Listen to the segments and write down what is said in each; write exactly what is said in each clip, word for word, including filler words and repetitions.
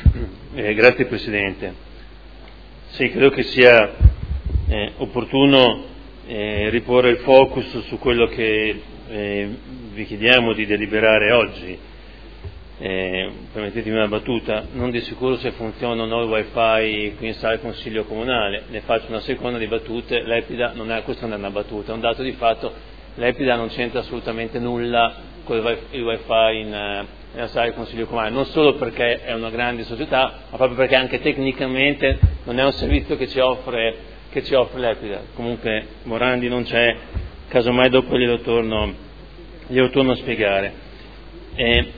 Eh, grazie Presidente. Sì, credo che sia eh, opportuno eh, riporre il focus su quello che eh, vi chiediamo di deliberare oggi. Eh, permettetemi una battuta, non di sicuro se funziona o no il wifi qui in sala del Consiglio Comunale, ne faccio una seconda di battute, l'Epida non è, questa non è una battuta, è un dato di fatto, l'Epida non c'entra assolutamente nulla con il wifi, il wifi in, nella sala del Consiglio Comunale, non solo perché è una grande società, ma proprio perché anche tecnicamente non è un servizio che ci offre, che ci offre l'Epida. Comunque Morandi non c'è, casomai dopo glielo torno, glielo torno a spiegare. Eh,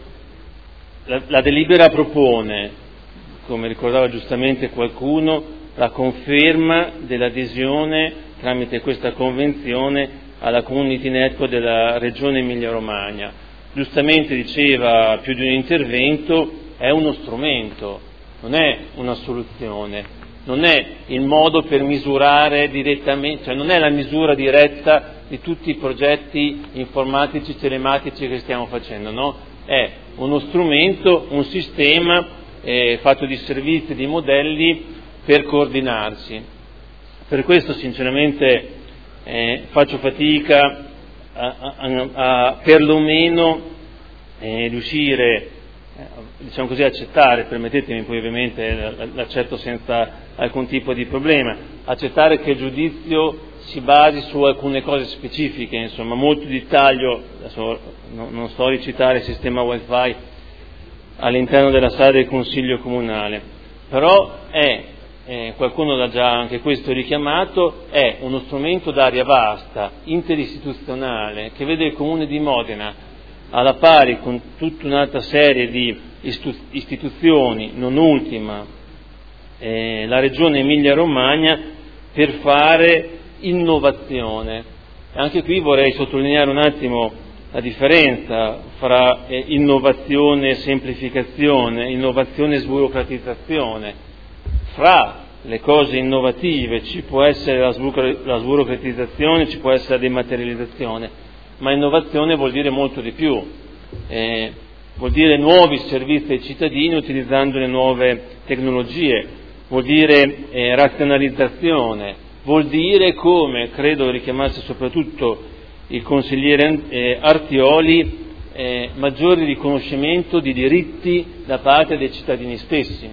La, la delibera propone, come ricordava giustamente qualcuno, la conferma dell'adesione tramite questa convenzione alla Community Network della Regione Emilia-Romagna. Giustamente diceva più di un intervento, è uno strumento, non è una soluzione, non è il modo per misurare direttamente, cioè non è la misura diretta di tutti i progetti informatici, telematici che stiamo facendo, no? È uno strumento, un sistema eh, fatto di servizi, di modelli per coordinarsi. Per questo sinceramente eh, faccio fatica a, a, a perlomeno eh, riuscire, eh, diciamo così, accettare, permettetemi, poi ovviamente l'accetto senza alcun tipo di problema, accettare che il giudizio si basi su alcune cose specifiche, insomma, molto di taglio, adesso non sto a recitare il sistema wifi all'interno della sala del Consiglio Comunale, però è, eh, qualcuno l'ha già anche questo richiamato, è uno strumento d'aria vasta, interistituzionale, che vede il Comune di Modena alla pari con tutta un'altra serie di istituzioni, non ultima eh, la Regione Emilia-Romagna, per fare innovazione. Anche qui vorrei sottolineare un attimo la differenza fra eh, innovazione e semplificazione, innovazione e sburocratizzazione. Fra le cose innovative ci può essere la, sburo- la sburocratizzazione, ci può essere la dematerializzazione, ma innovazione vuol dire molto di più, eh, vuol dire nuovi servizi ai cittadini utilizzando le nuove tecnologie, vuol dire eh, razionalizzazione, vuol dire, come credo richiamasse soprattutto il consigliere eh, Artioli, eh, maggiore riconoscimento di diritti da parte dei cittadini stessi.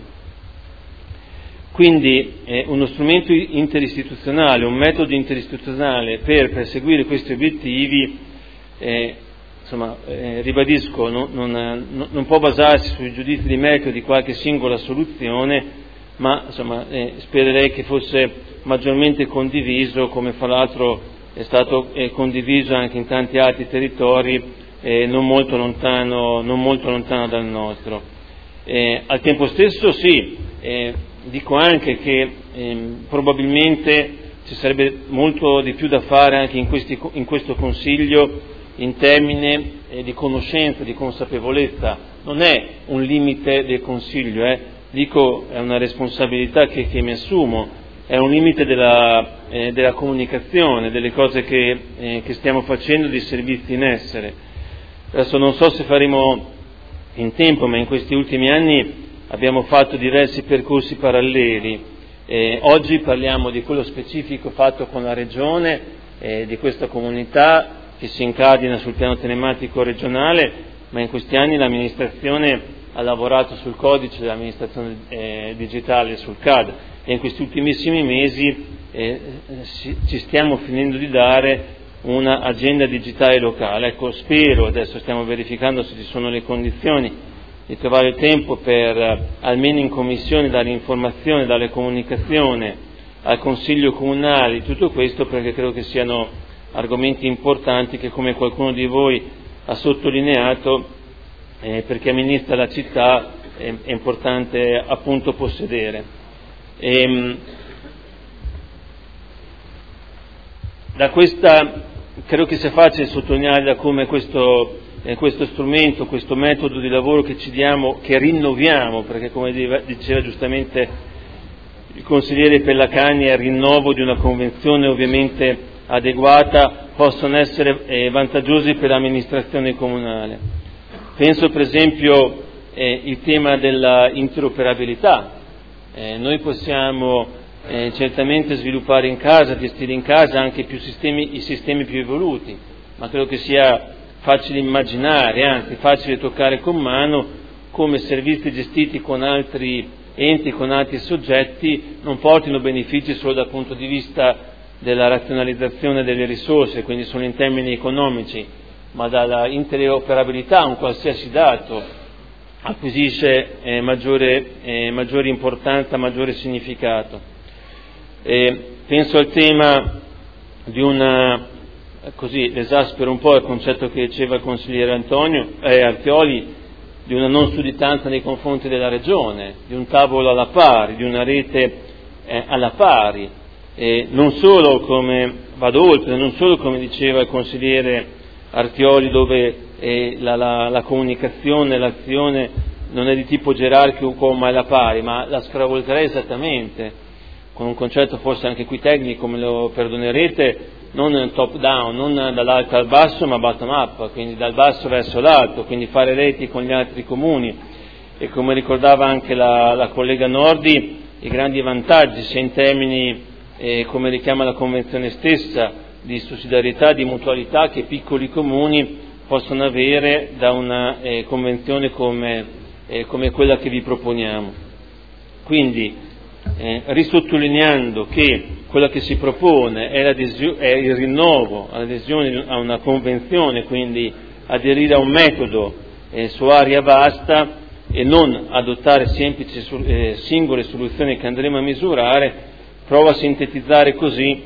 Quindi eh, uno strumento interistituzionale, un metodo interistituzionale per perseguire questi obiettivi, eh, insomma, eh, ribadisco, non, non, non può basarsi sui giudizi di merito di qualche singola soluzione, ma insomma, eh, spererei che fosse maggiormente condiviso, come fra l'altro è stato eh, condiviso anche in tanti altri territori eh, non molto lontano, non molto lontano dal nostro. Eh, al tempo stesso sì, eh, dico anche che eh, probabilmente ci sarebbe molto di più da fare anche in, questi, in questo Consiglio in termini eh, di conoscenza, di consapevolezza. Non è un limite del Consiglio, eh. dico è una responsabilità che, che mi assumo, è un limite della, eh, della comunicazione, delle cose che, eh, che stiamo facendo, dei servizi in essere. Adesso non so se faremo in tempo, ma in questi ultimi anni abbiamo fatto diversi percorsi paralleli. Eh, oggi parliamo di quello specifico fatto con la Regione, eh, di questa comunità che si incardina sul piano telematico regionale, ma in questi anni l'amministrazione ha lavorato sul codice dell'amministrazione eh, digitale, sul C A D, e in questi ultimissimi mesi eh, ci, ci stiamo finendo di dare una agenda digitale locale. Ecco, spero, adesso stiamo verificando se ci sono le condizioni, di trovare il tempo per, eh, almeno in commissione, dare informazione, dare comunicazione al Consiglio Comunale di tutto questo, perché credo che siano argomenti importanti che, come qualcuno di voi ha sottolineato, eh, per chi amministra la città è, è importante appunto possedere. E, da questa credo che sia facile sottolineare da come questo, eh, questo strumento, questo metodo di lavoro che ci diamo, che rinnoviamo, perché come diceva giustamente il consigliere Pellacani, è il rinnovo di una convenzione ovviamente adeguata, possono essere eh, vantaggiosi per l'amministrazione comunale. Penso per esempio eh, il tema della interoperabilità. Eh, noi possiamo eh, certamente sviluppare in casa, gestire in casa anche più sistemi, i sistemi più evoluti, ma credo che sia facile immaginare, anzi facile toccare con mano, come servizi gestiti con altri enti, con altri soggetti, non portino benefici solo dal punto di vista della razionalizzazione delle risorse, quindi solo in termini economici, ma dalla interoperabilità un qualsiasi dato acquisisce eh, maggiore, eh, maggiore importanza, maggiore significato. Eh, penso al tema di una, così esaspero un po' il concetto che diceva il consigliere Antonio, eh, Artioli, di una non sudditanza nei confronti della Regione, di un tavolo alla pari, di una rete eh, alla pari, eh, non solo come, vado oltre, non solo come diceva il consigliere Artioli, dove eh, la, la, la comunicazione, l'azione non è di tipo gerarchico come alla pari, ma la stravolgerei esattamente, con un concetto forse anche qui tecnico, me lo perdonerete, non top down, non dall'alto al basso, ma bottom up, quindi dal basso verso l'alto, quindi fare reti con gli altri comuni, e come ricordava anche la, la collega Nordi, i grandi vantaggi, sia in termini, eh, come richiama la Convenzione stessa, di sussidiarietà, di mutualità, che piccoli comuni possono avere da una eh, convenzione come, eh, come quella che vi proponiamo. Quindi, eh, risottolineando che quello che si propone è, è il rinnovo, l'adesione a una convenzione, quindi aderire a un metodo eh, su area vasta e non adottare semplici eh, singole soluzioni che andremo a misurare, provo a sintetizzare così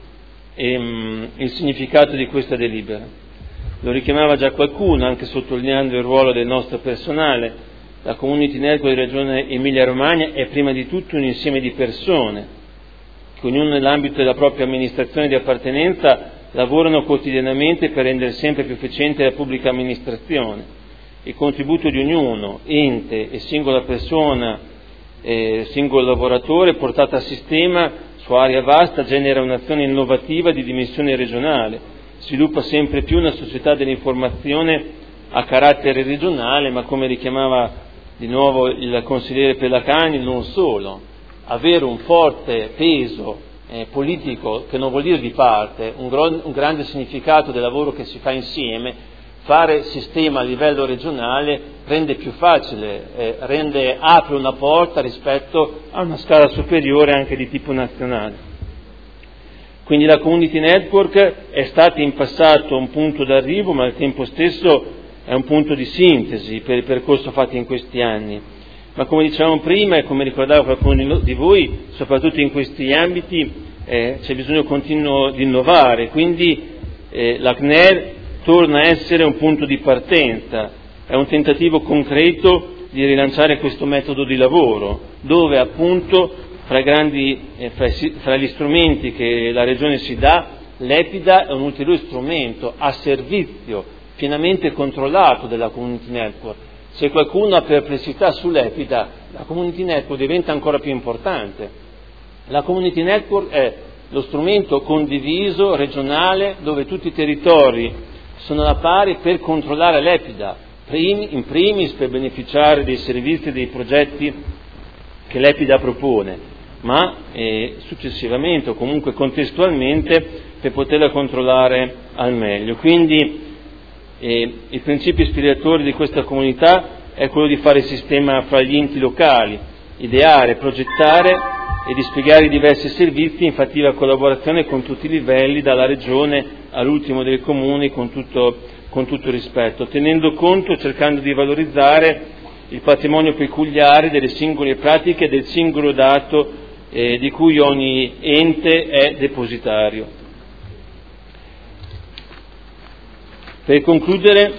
ehm, il significato di questa delibera. Lo richiamava già qualcuno, anche sottolineando il ruolo del nostro personale. La Community Network di Regione Emilia-Romagna è prima di tutto un insieme di persone che ognuno nell'ambito della propria amministrazione di appartenenza lavorano quotidianamente per rendere sempre più efficiente la pubblica amministrazione. Il contributo di ognuno, ente e singola persona, eh, singolo lavoratore portato a sistema su area vasta genera un'azione innovativa di dimensione regionale, sviluppa sempre più una società dell'informazione a carattere regionale, ma come richiamava di nuovo il consigliere Pelacani, non solo. Avere un forte peso eh, politico, che non vuol dire di parte, un, gro- un grande significato del lavoro che si fa insieme, fare sistema a livello regionale rende più facile, eh, rende, apre una porta rispetto a una scala superiore anche di tipo nazionale. Quindi la Community Network è stata in passato un punto d'arrivo, ma al tempo stesso è un punto di sintesi per il percorso fatto in questi anni. Ma come dicevamo prima e come ricordava qualcuno di voi, soprattutto in questi ambiti eh, c'è bisogno continuo di innovare, quindi eh, la C N E R torna a essere un punto di partenza, è un tentativo concreto di rilanciare questo metodo di lavoro, dove appunto fra, grandi, eh, fra, fra gli strumenti che la Regione si dà, l'Epida è un ulteriore strumento a servizio pienamente controllato della Community Network. Se qualcuno ha perplessità sull'Epida, la Community Network diventa ancora più importante. La Community Network è lo strumento condiviso, regionale, dove tutti i territori sono alla pari per controllare l'Epida, in primis per beneficiare dei servizi e dei progetti che l'Epida propone, ma eh, successivamente o comunque contestualmente per poterla controllare al meglio. Quindi E il principio ispiratore di questa comunità è quello di fare sistema fra gli enti locali, ideare, progettare e dispiegare i diversi servizi in fattiva collaborazione con tutti i livelli, dalla regione all'ultimo dei comuni, con tutto, con tutto rispetto, tenendo conto e cercando di valorizzare il patrimonio peculiare delle singole pratiche e del singolo dato eh, di cui ogni ente è depositario. Per concludere,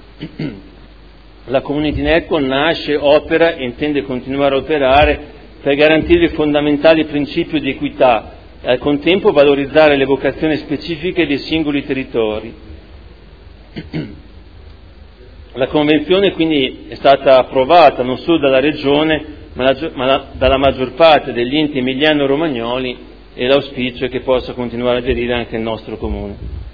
la Community Network nasce, opera e intende continuare a operare per garantire il fondamentale principio di equità e al contempo valorizzare le vocazioni specifiche dei singoli territori. La Convenzione quindi è stata approvata non solo dalla Regione, ma, la, ma la, dalla maggior parte degli enti emiliano-romagnoli, e l'auspicio è che possa continuare a aderire anche il nostro Comune.